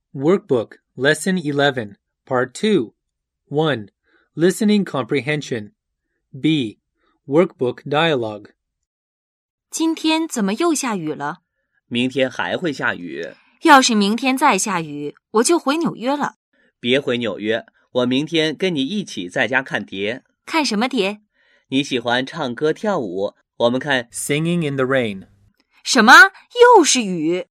Workbook, Lesson 11, Part 2. 1. Listening Comprehension. B. Workbook Dialogue. 今天怎么又下雨了？ 明天还会下雨。 要是明天再下雨，我就回纽约了。 别回纽约，我明天跟你一起在家看碟。 看什么碟？ 你喜欢唱歌跳舞，我们看 Singing in the Rain. 什么？又是雨？